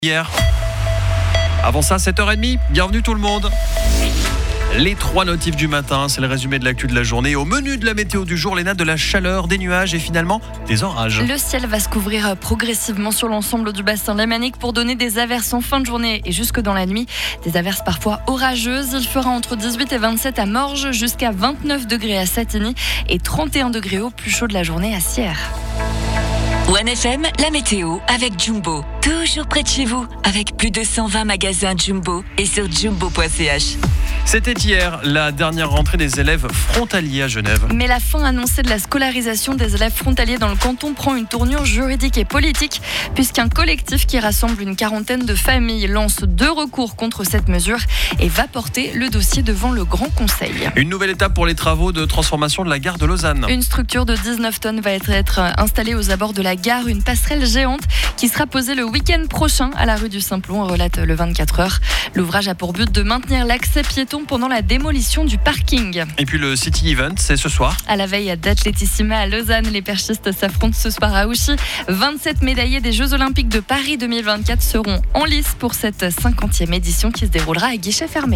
Hier. Avant ça, 7h30, bienvenue tout le monde. Les 3 notifs du matin, c'est le résumé de l'actu de la journée. Au menu de la météo du jour, Léna, de la chaleur, des nuages et finalement des orages. Le ciel va se couvrir progressivement sur l'ensemble du bassin lémanique pour donner des averses en fin de journée et jusque dans la nuit. Des averses parfois orageuses. Il fera entre 18 et 27 à Morges, jusqu'à 29 degrés à Satigny et 31 degrés au plus chaud de la journée à Sierre. 1FM, la météo avec Jumbo. Toujours près de chez vous, avec plus de 120 magasins Jumbo et sur jumbo.ch. C'était hier la dernière rentrée des élèves frontaliers à Genève. Mais la fin annoncée de la scolarisation des élèves frontaliers dans le canton prend une tournure juridique et politique, puisqu'un collectif qui rassemble une quarantaine de familles lance 2 recours contre cette mesure et va porter le dossier devant le Grand Conseil. Une nouvelle étape pour les travaux de transformation de la gare de Lausanne. Une structure de 19 tonnes va être installée aux abords de la gare, une passerelle géante qui sera posée le week-end prochain à la rue du Simplon, relate le 24 heures. L'ouvrage a pour but de maintenir l'accès piéton pendant la démolition du parking. Et puis le City Event, c'est ce soir. À la veille d'Athlétissima à Lausanne, les perchistes s'affrontent ce soir à Ouchy. 27 médaillés des Jeux Olympiques de Paris 2024 seront en lice pour cette 50e édition qui se déroulera à guichet fermé.